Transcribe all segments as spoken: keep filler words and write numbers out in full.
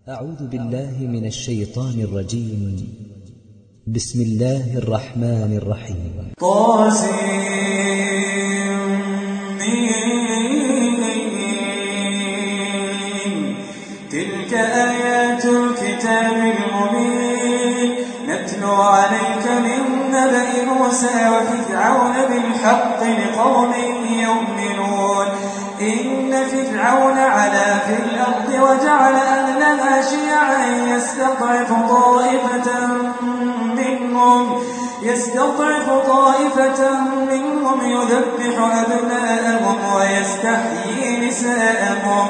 أعوذ بالله من الشيطان الرجيم. بسم الله الرحمن الرحيم. طاسمين. تلك آيات الكتاب المبين نتلو عليك من نبأ موسى وفرعون بالحق لقوم يؤمنون. إن فرعون علا في الأرض وجعل أهلها شيعا يستضعف طائفة منهم يستضعف طائفة منهم يذبح أبناءهم ويستحيي نساءهم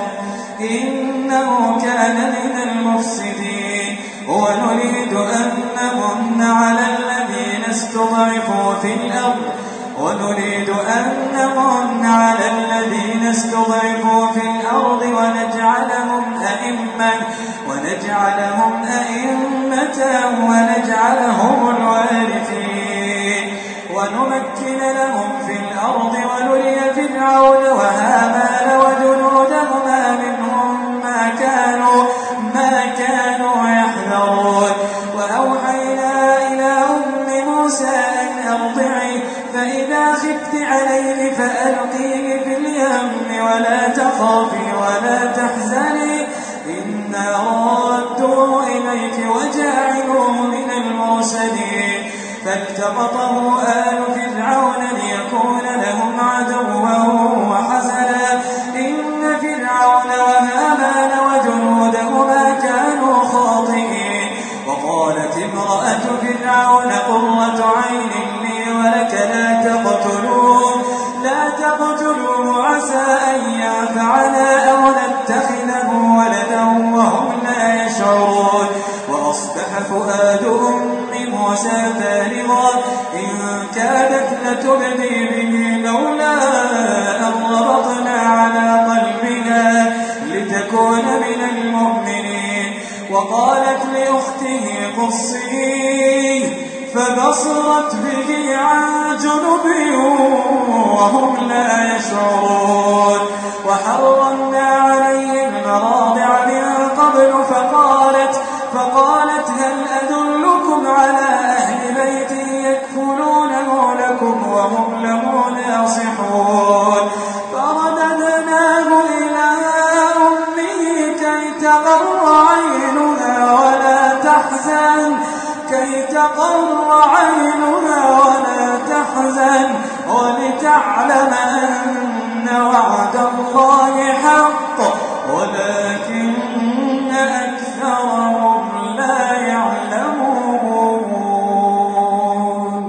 إنه كان من المفسدين. ونريد أن نمن على الذين استضعفوا في الأرض ونريد أن نمن على الذين استضعفوا في الأرض ونجعلهم أئمة ونجعلهم أئمة ونجعلهم الوارثين ونمكن لهم في الأرض ونري فرعون وهامان وجنودهما منهم ما كانوا ما كانوا يحذرون. وأوحينا إلى أم موسى أن أرضعيه فإذا خفت عليه فألقيه في اليم ولا تخافي ولا تحزني إنا رادوه إليك وجاعلوه من المرسلين. فالتقطه آل فرعون ليكون لهم عدوا وحزنا إن فرعون وهامان وجنودهما كانوا خاطئين. وقالت امرأة فرعون قرة عين لي ولك لا تقتلوه لا تقتلوه عسى أن ينفعنا أو نتخذه ولدا وهم لا يشعرون. وأصبح فؤاد أم موسى فارغا إن كادت لتبدي به لولا أن ربطنا على قلبها لتكون من المؤمنين. وقالت لأخته قصيه فبصرت به عن جنب وهم لا يشعرون. وحرمنا عليه المراضع من قبل فقالت فقالت هل أدلكم على أهل بيت يكفلونه لكم وهم له ناصحون. فرددناه إلى أمه كي تقر عينها ولا تحزن كي تقر عينها ولا تحزن ولتعلم أن وعد الله حق ولكن أكثرهم لا يعلمون.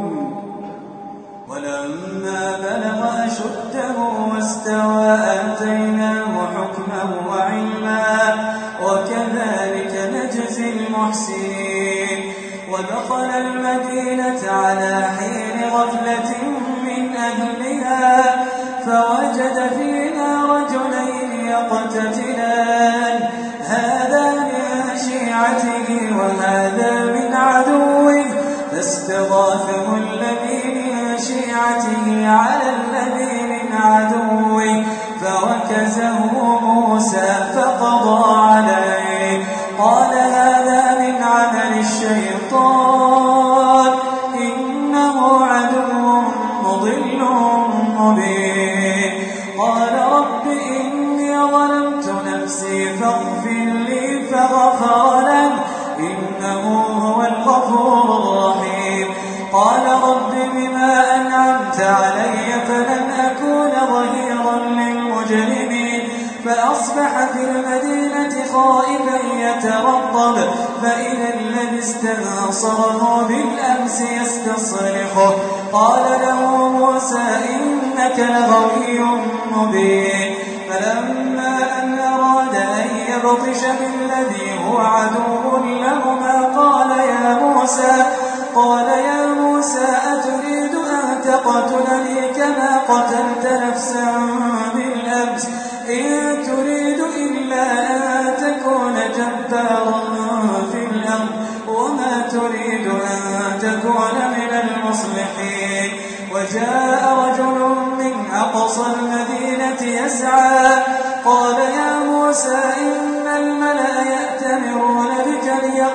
ولما بلغ أشده واستوى آتيناه حكما وعلما وكذلك نجزي المحسنين. ودخل المدينة على حين غفلة من أهلها فوجد فيها رجلين يقتتلان هذا من شيعته وهذا من عدوه فاستغاثه الذي من شيعته على الذي من عدوه فوكزه موسى فقضى عليه. قال هذا من عمل الشيطان إنه عدو مضل مبين. قال رب إني ظلمت نفسي فاغفر لي فغفر له إنه هو الغفور الرحيم. قال رب بما أنعمت علي فلن أكون ظهيرا للمجرمين. فأصبح في المدينة خائفا يترقب فإذا الذي استنصره بالأمس يستصرخه. قال له موسى إنك لغوي مبين. فلما أن أراد أن يبطش بالذي هو عدو لهما قال يا موسى قال يا موسى أتريد أن تقتلني كما قتلت نفسا بالأمس إن تريد إلا أن تكون جبارا في الأرض وما تريد أن تكون من المصلحين. وجاء رجل من أقصى المدينة يسعى قال يا موسى إن الملأ يأتمرون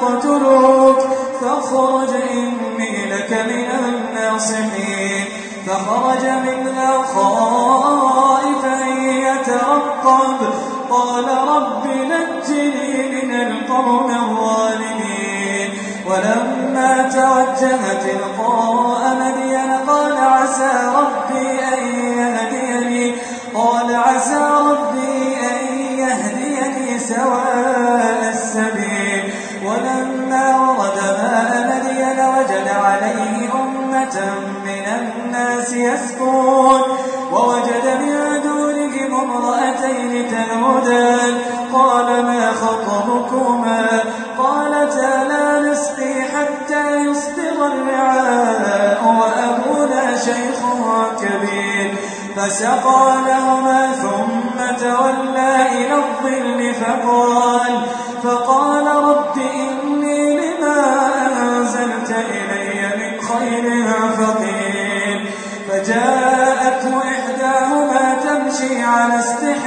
يقتلوك فاخرج إني لك من الناصحين. فخرج منها خائفا يترقب قال رب نجني من القوم الظالمين. ولما توجه تلقاء مدين قال عسى ربي أن يهديني قال عسى ربي أن يهديني سواء السبيل. ولما ورد ماء مدين وجد عليه أمة من الناس يسكون ووجد من دونهم امرأتين تذودان قال ما خطبكما قالتا لا نسقي حتى يصدر الرعاء وأبونا شيخ كبير. فسقى لهما ثم تولى إلى الظل فقال فقال رب إني لما أنزلت إلي من خير فقير. فجاءته إحداهما تمشي على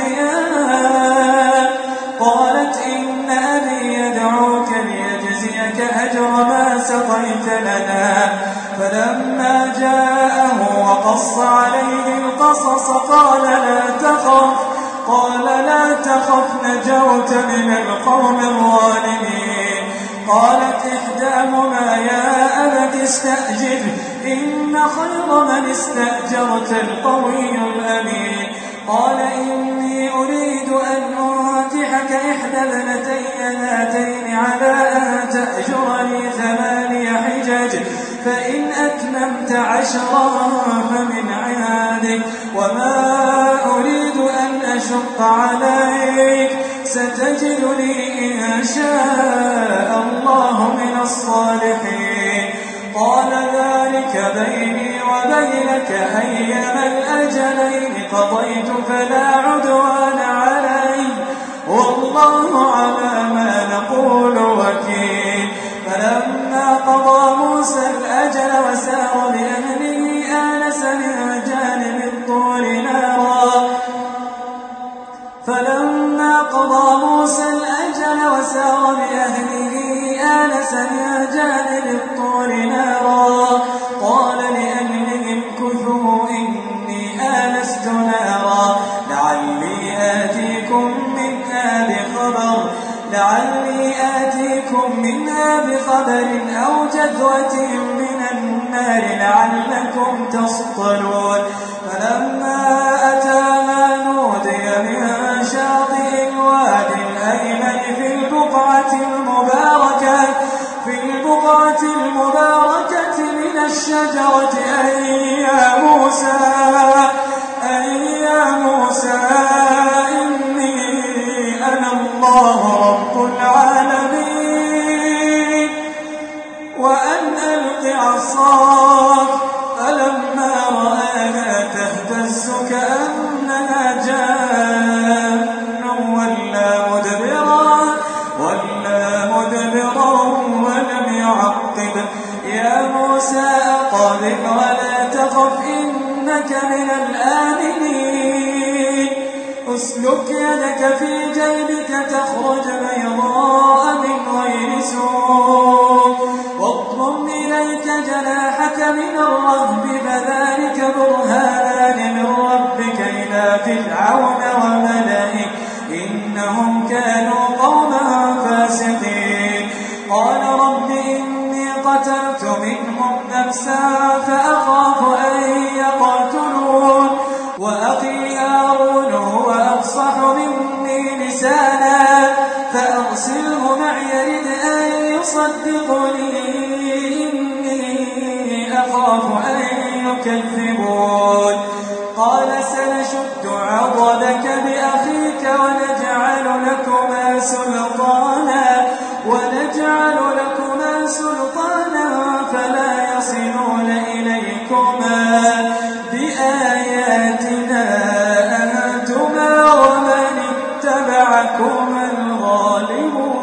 استحياء قالت إن أبي يدعوك ليجزيك أجر ما سقيت لنا. فلما جاءه وقص عليه القصص قال لا تخف قال لا تخف نجوت من القوم الظالمين. قالت إحداهما يا أبت استأجر إن خير من استأجرت القوي الأمين. قال إني أريد أن أنكحك إحدى ابنتي هاتين على أن تأجرني ثماني حجج فإن أتممت عشرا فمن عندك وما أريد أن أشق عليك ستجدني إن شاء الله من الصالحين. قال ذلك بيني وبينك أيما الأجلين قضيت فلا عدوان علي والله على ما نقول وكيل. فلما قضى موسى الأجل وسار بأهله آنس من جانب الطور نارا فلما قضى موسى الأجل وسار بأهله آنس من جانب الطور نارا قال لأهلهم كثوا إني آنست نارا لعلي آتيكم منها بخبر لعلي آتيكم منها بخبر أو جذوة من النار لعلكم تصطلون. فلما أتاها نودي من شاطئ الوادي الأيمن في البقعة المباركة في البقعة المباركة من الشجرة أن يا موسى أن يا موسى إني أنا الله رب العالمين وأن ألق عصاك. فلما رآها تهتز كأنها جان ولا مدبرا ولا مدبرا ولم يعقب. يا موسى أقبل ولا تخف إنك من الآمنين. اسلك يدك في جيبك تخرج بيضاء من غير سوء واضم إليك جناحك من الرهب فذلك برهانان من ربك إلى فرعون وملئه إنهم كانوا قوما فاسقين. قال رب إني قتلت منهم نفسا فأخاف أن يقتلون وأخي هارون هو أفصح مني لسانا فأرسله معي يرد أن يصدقني إني أخاف أن يكذبون. قال سنشد عضدك بأخيك ونجعل لكما سلطانا ونجعل لكما سلطانا فلا يصلون إليكما بآياتنا أنتما ومن اتبعكما الغالبون.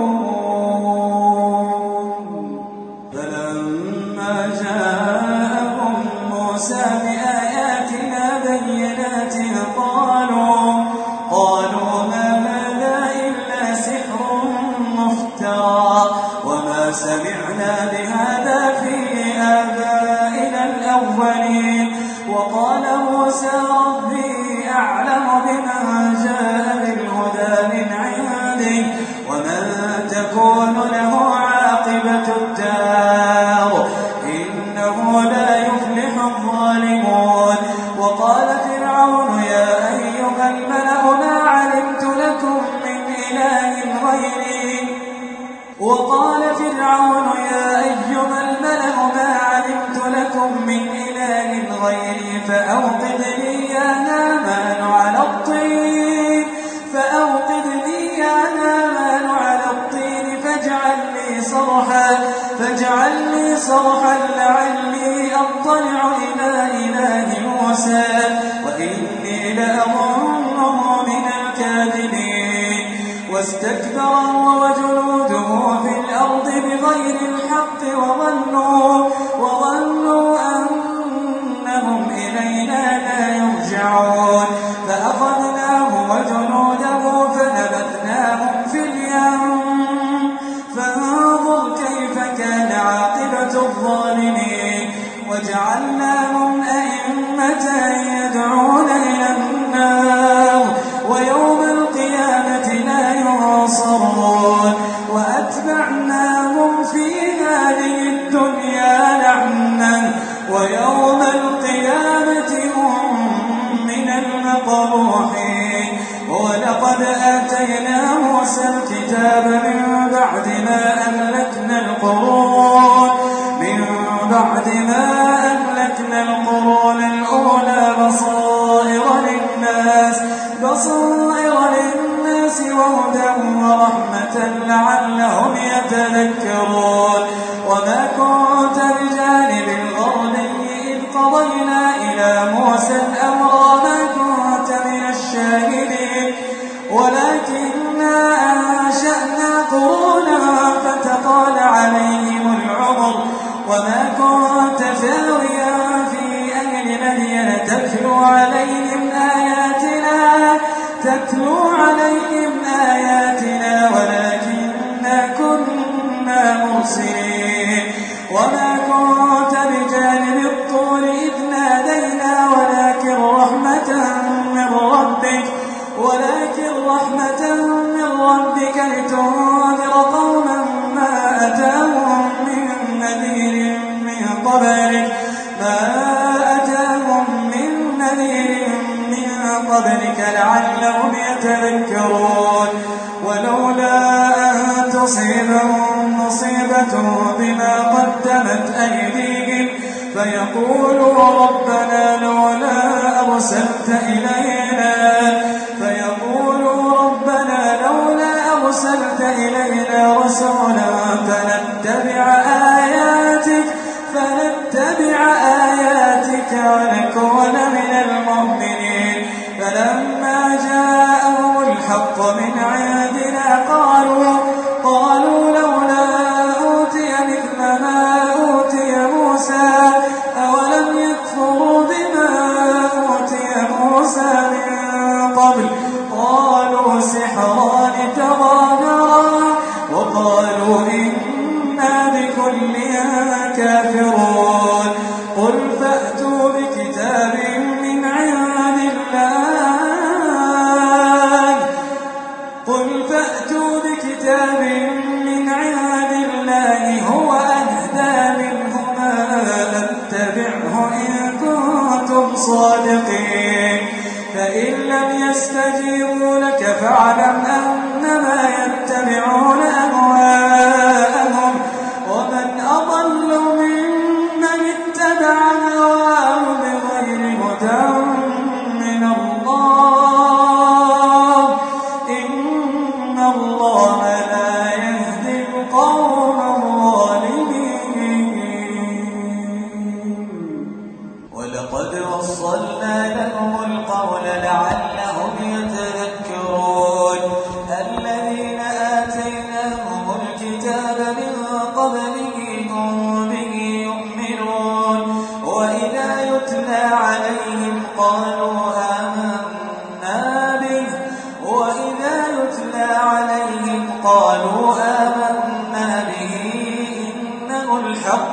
فلما جاءهم موسى بآياتنا بينات قالوا قالوا ما هذا إلا سحر مفترى سمعنا بهذا في آبائنا الأولين. وقال موسى ربي أعلم بمن جاء بالهدى من عنده ومن تكون له عاقبة الدار إنه لا يفلح الظالمون. وقال فرعون يا أيها الملأ ما علمت لكم من إله غيري وقال فرعون يا أيها الملأ ما علمت لكم من إله غيري فأوقد لي يا هامان على الطين فأوقد لي يا هامان على الطين فاجعل لي صرحا فاجعل لي صرحا لعلي أطلع إلى إله موسى وإني لأظنه من الكاذبين. واستكبر هو وجنوده في الأرض بغير الحق وظنوا وظنوا أنهم إلينا لا يرجعون. فأخذناه وجنوده فنبذناهم في اليم فانظر كيف كان عاقبة الظالمين. وجعلناهم أئمة يدعون إلى النار ويوم القيامة لا ينصرون. وأتبعناهم في هذه الدنيا لعنا ويوم القيامة هم من المقبوحين. ولقد آتينا موسى الكتاب من بعد ما أهلكنا القرون من بعد ما أهلكنا القرون الأولى بصائر للناس بصائر للناس وهدى ورحمة لعلهم يتذكرون. وما كنت بجانب الغربي إذ قضينا إلى موسى الأمر وما كنت من الشاهدين ولكننا أنشأنا قرونا فتطال عليهم العمر وما كنت ثاويا في أهل مدين تتلو عليهم آياتنا تتلو عليهم آياتنا ولكننا كنا مرسلين. وما كنت بجانب الطور إذ نادينا ولكن رحمة من ربك ولكن رحمة من ربك لتنذر قوما ما أتاهم من نذير من قبلك ما أتاهم من نذير من قبلك لعلهم يتذكرون. ولولا أن تصيبهم مصيبة بما قدمت أيديهم فيقولوا ربنا لولا أرسلت إلينا فيقولوا ربنا لولا أرسلت إلينا رسولا فنتبع آياتك فنتبع آياتك ونكون من المؤمنين. فلما جاءهم الحق من عندنا قالوا قالوا لولا أوتي مثل ما أوتي موسى أولم يكفروا بما أوتي موسى من قبل قالوا سحران تظاهرا وقالوا إنا بكل كافرون. قل فأتوا بكتاب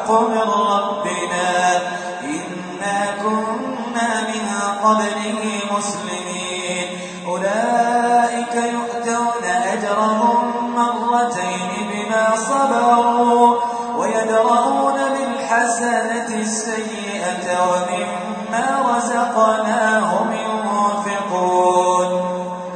الحق من ربنا إنا كنا من قبله مسلمين أولئك يؤتون أجرهم مرتين بما صبروا ويدرؤون بالحسنة السيئة ومما رزقناهم ينفقون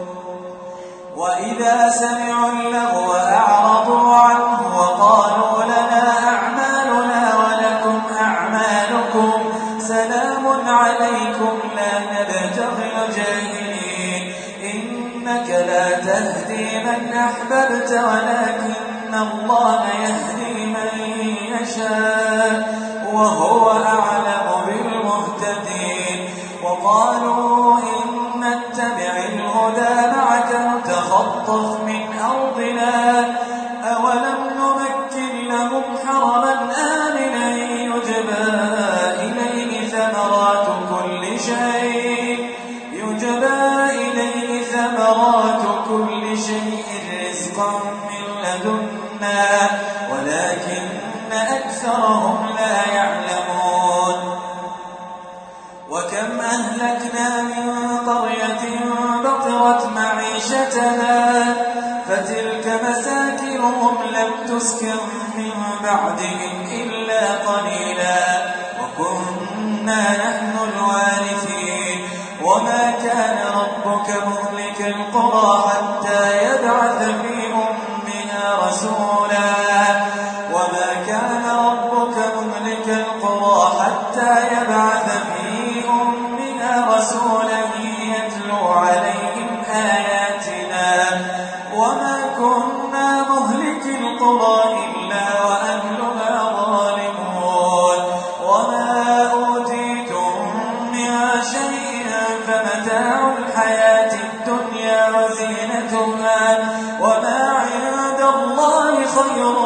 وإذا سمعوا اللغو أعرضوا عنه وقالوا لنا أعمالنا ولكم أعمالكم سلام عليكم لا نبتغي الجاهلين إنك لا تهدي من أحببت ولكن الله يهدي من يشاء وهو أعلم بالمهتدين وقالوا إن نتبع الهدى معك نتخطف من أرضنا أولم نمكن لهم حرما آمنا يجبى إليه ثمرات كل شيء يجبى إليه ثمرات كل شيء رزقا من لدنا ولكن أكثرهم لا يعلمون وكم أهلكنا من قرية بطرت معيشتها فتلك مساكنهم لم تسكن من بعدهم إلا قليلا وكنا نحن الوارثين وما كان ربك مهلك القرى حتى يبعث في أمها رسولا وما كان ربك مهلك القرى حتى يبعث في أمها رسولا يتلو عليهم آياتنا وما كنا مهلك القرى إلا وأهلها ظالمون وما أوتيتم من شيء فمتاع الحياة الدنيا وزينتها وما عند الله خير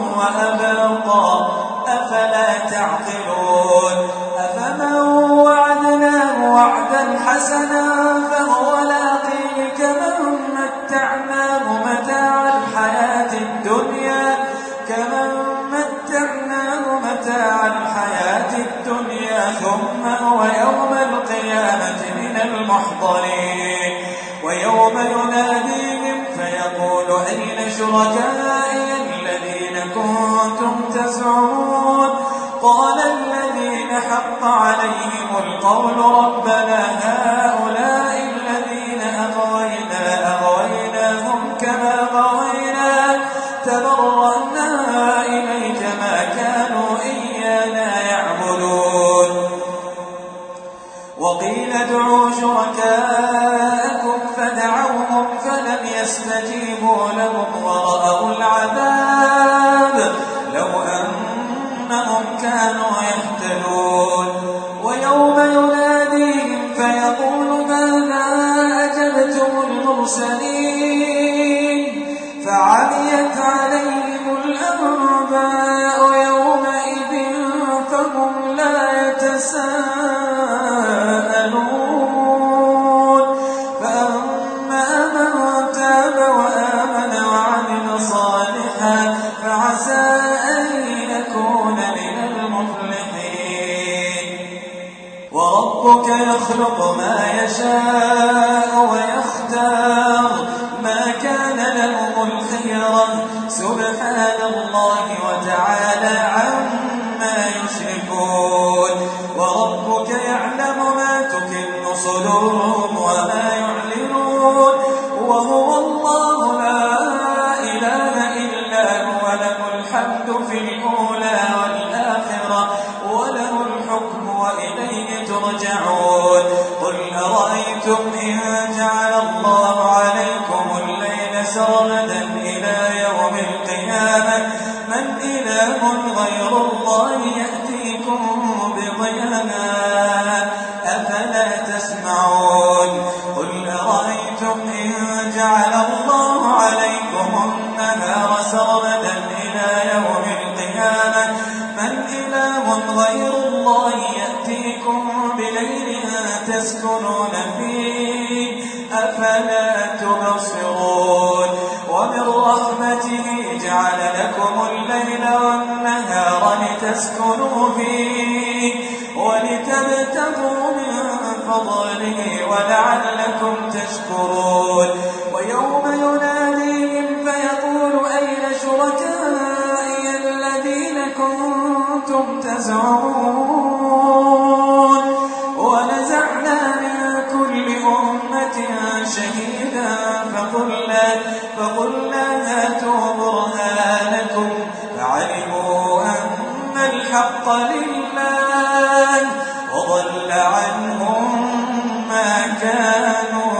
وأبقى أفلا تعقلون أفمن وعدناه وعدا حسنا فهو لاقيه كمن متعناه متاع الحياة الدنيا كمن متعناه متاع الحياة الدنيا ثم هو يوم القيامة من المحضرين ويوم يناديهم فيقول أين شركائي الذين كنتم تزعمون قال الذين حق عليهم القول ربنا هؤلاء الذين أغوينا أغويناهم كما غوينا تبرأنا إليك ما كانوا إيانا يعبدون وقيل ادعوا شركاءكم فدعوهم فلم يستجيبوا لهم ورأوا العذاب لو أنهم كانوا يهتدون ويوم يناديهم فيقول ماذا أجبتم المرسلين فعميت عليهم الأنباء يومئذ فهم لا يتساءلون فأما من تاب وآمن وعمل صالحا فعسى أن يكون من المفلحين وربك يخلق ما يشاء ويختار ما كان لهم الخيرة سبحان الله وتعالى عما يشركون وربك يعلم ما تكن صدورهم وما يعلنون وهو الله لا إله إلا هو له الحمد في الأولى والآخرة وله الحكم وإليه ترجعون قل أرأيتم إن جعل الله عليكم الليل سرمدا إلى يوم القيامة من إله غير الله يأتيكم بضياء أفلا تسمعون قل أرأيتم إن جعل الله عليكم النهار سرمدا إلى يوم القيامة من إله غير الله يأتيكم بليل تسكنون فيه أفلا تبصرون ومن رحمته جعل لكم الليل والنهار لتسكنوا فيه ولتبتغوا من فضله ولعلكم تشكرون ويوم يناديهم فيقول أين شركائي الذين كنتم تزعمون ونزعنا من كل أمة شهيدا فقلنا, فقلنا هاتوا برهانكم فعلموا أن الحق لله وضل عنهم ما كانوا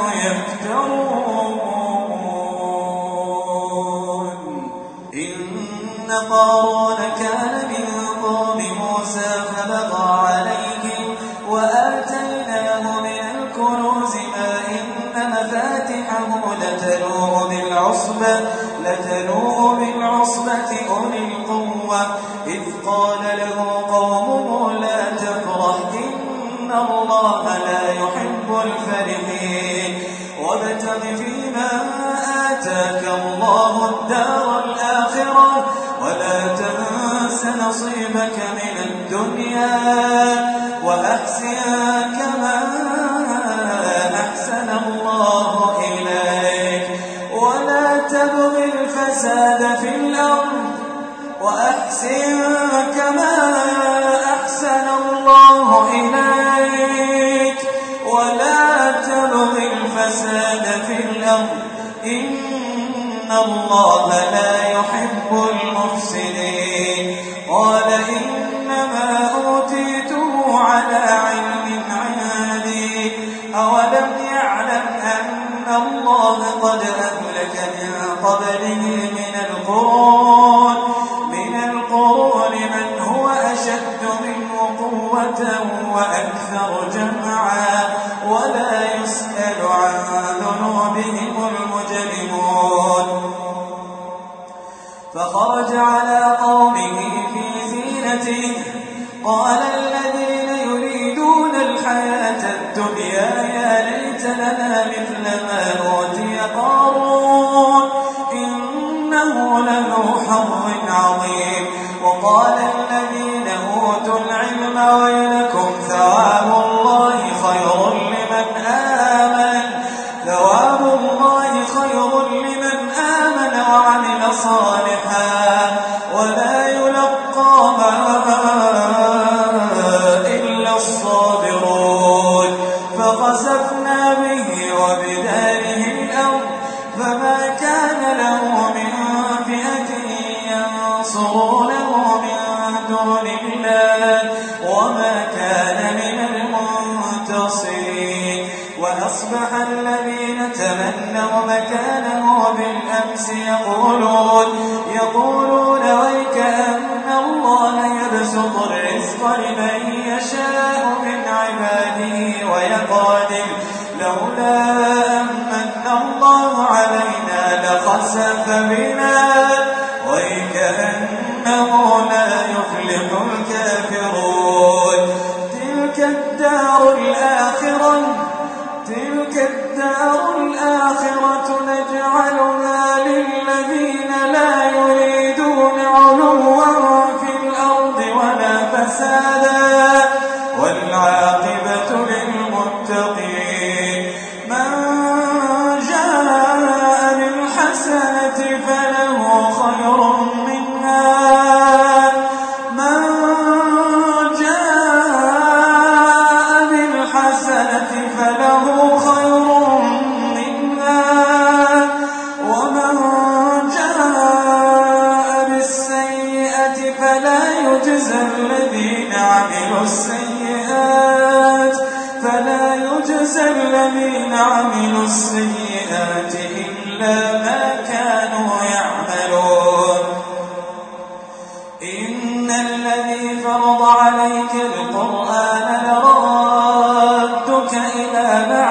يفترون. إن قارون كان من قوم موسى فبغى عليهم وآتيناه من الكنوز ما إن مفاتحه لتنوء بالعصبة, لتنوء بالعصبة أولي القوة إذ قال له قومه لا تفرح إن الله لا يحب الفرحين وابتغ فيما آتاك الله الدار الآخرة ولا تنس نصيبك من الدنيا وأحسن كما أحسن الله إليك ولا تبغ الفساد في الأرض وأحسن كما أحسن الله إليك ولا تبغ الفساد في الأرض إن الله لا يحب المفسدين. قال إنما أوتيته على علم عندي أولم يعلم أن الله قد أهلك من قبله من القرون من القرون من هو أشد منه قوة وأكثر جمعا ولا يسأل عن ذنوبهم المجرمون. فخرج على قومه في زينته قال الذين يريدون الحياة الدنيا يا ليت لنا مثل ما أوتي قارون إنه لذو حظ عظيم. وقال الذين أوتوا العلم ويلكم ثواب الله خير لمن آمن ثواب الله خير لمن آمن وعمل صالحا ولا يلقاها إلا الصابرون. فخسفنا به وبداره الأرض فما كان له من فئة ينصرونه من دون الله وما كان من المنتصرين. وأصبح الذين تمنوا مكانه بالأمس يقولون يقولون ويك أن الله يبسط الرزق لمن يشاء من عباده ويقدر لولا أمن الله علينا لخسف بنا ويكأنه لا يفلح الكافرون. تلك الدار الآخرة تلك الدار الآخرة نجعلها للذين لا يريدون علوا في الأرض ولا فسادا والعاقبة للمتقين. من جاء بالحسنة فله خير منها من جاء بالحسنة فله خير منها ومن جاء بالسيئة فلا يجزى الذين عملوا السيئات فلا يجزى الذين عملوا السيئات إلا ما كانوا يعملون. إن الذي فرض عليك القرآن لرادك إلى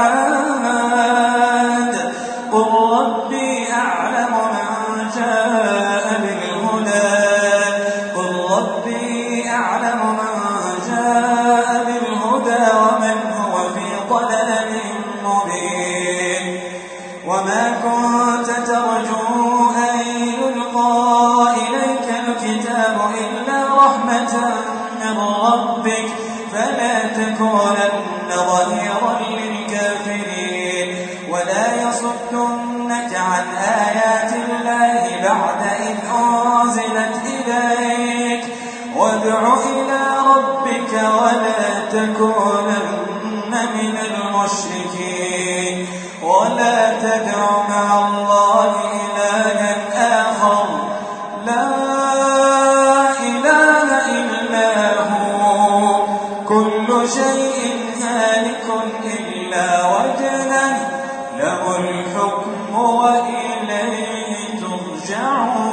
معاد قل ربي أعلم من جاء بالهدى قل ربي أعلم من جاء بالهدى ومن هو في ضلال مبين. وما كنت ترجو أن يلقى إليك الكتاب إلا رحمة رحمة من ربك فلا تكونن ظهيرا للكافرين ولا يصدنك عن آيات الله بعد إذ أنزلت إليك وادع إلى ربك ولا تكونن من المشركين ولا تدع مع الله إلها آخر لا إله إلا هو كل شيء هالك إلا وجهه له الحكم وإليه ترجعون.